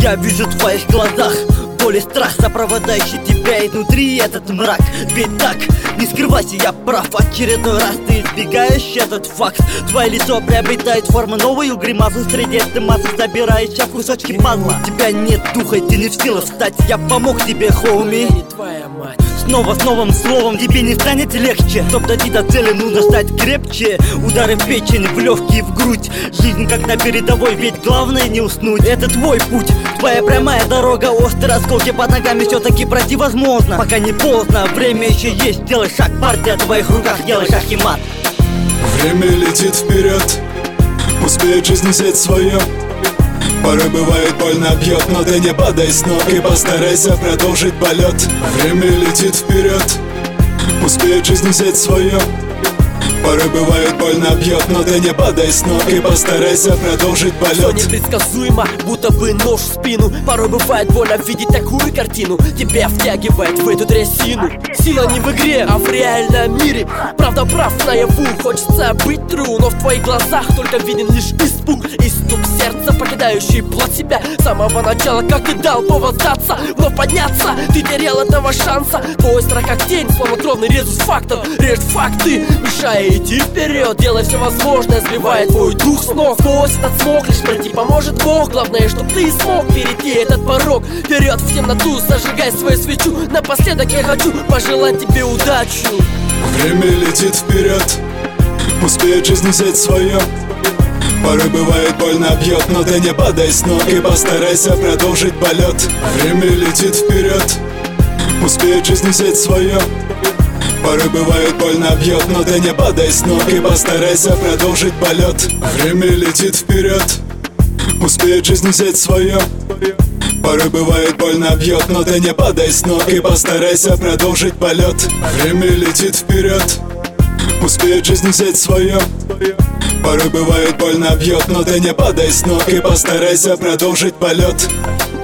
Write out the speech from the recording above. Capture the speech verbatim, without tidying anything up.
Я вижу в твоих глазах боль и страх, сопровождающий тебя изнутри этот мрак. Ведь так, не скрывайся, я прав. Очередной раз ты избегаешь этот факт. Твое лицо приобретает форму новую гримасу. Среди этой массы забираешь кусочки пазла. Тебя нет духа, ты не в силах встать. Я помог тебе, хоуми. Снова с новым словом тебе не станет легче. Чтоб дойти до цели, нужно стать крепче. Удары в печень, в легкие, в грудь. Жизнь как на передовой, ведь главное не уснуть. Это твой путь, твоя прямая дорога. Острые осколки под ногами все-таки пройти возможно. Пока не поздно, время еще есть. Делай шаг, партия в твоих руках, делай шаг и мат. Время летит вперед, успеет жизнь взять свое. Порой бывает больно бьет, но ты не падай с ног и постарайся продолжить полет. Время летит вперед, успеет жизнь взять свое. Порой бывает больно бьет, но ты не падай с ног и постарайся продолжить полет. Все непредсказуемо, будто бы нож в спину. Порой бывает больно видеть такую картину. Тебя втягивает в эту трясину. Сила не в игре, а в реальном мире. Правда прав наяву, хочется быть true, но в твоих глазах только виден лишь испуг и стук сердца, покидающий плоть себя. С самого начала, как и дал повод сдаться, вновь подняться, ты терял этого шанса. Твой страх как тень, словно кровный резус фактов. Режет факты, мешая идти вперед. Делай все возможное, сбивая твой дух с ног. Сквозь этот смог лишь пройти поможет Бог. Главное, чтоб ты смог перейти этот порог. Вперед в темноту, зажигай свою свечу. Напоследок я хочу пожелать тебе удачу. Время летит вперед, успеет жизнь взять свое. Порой бывает больно бьет, но ты не падай с ног и постарайся продолжить полет. Время летит вперед, успеет жизнь взять свое. Порой бывает больно бьет, но ты не падай с ног и постарайся продолжить полет. Время летит вперед, успеет жизнь взять свое. Порой бывает больно бьет, но ты не падай с ног и постарайся продолжить полет. Время летит вперед, успеет жизнь взять свое. Порой бывает больно бьет, но ты не падай с ног и постарайся продолжить полет.